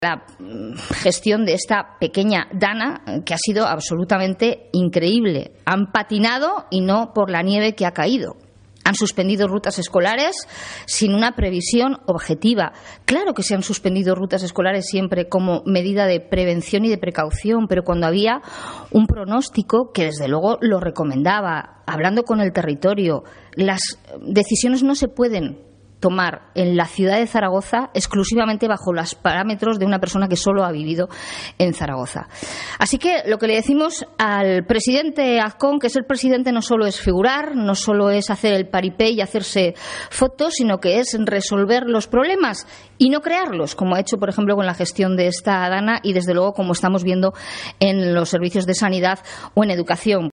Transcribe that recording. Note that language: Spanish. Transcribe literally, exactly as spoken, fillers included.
La gestión de esta pequeña Dana, que ha sido absolutamente increíble. Han patinado y no por la nieve que ha caído. Han suspendido rutas escolares sin una previsión objetiva. Claro que se han suspendido rutas escolares siempre como medida de prevención y de precaución, pero cuando había un pronóstico que desde luego lo recomendaba, hablando con el territorio, las decisiones no se pueden tomar en la ciudad de Zaragoza exclusivamente bajo los parámetros de una persona que solo ha vivido en Zaragoza. Así que lo que le decimos al presidente Azcón, que ser presidente no solo es figurar, no solo es hacer el paripé y hacerse fotos, sino que es resolver los problemas y no crearlos, como ha hecho, por ejemplo, con la gestión de esta Dana y, desde luego, como estamos viendo en los servicios de sanidad o en educación.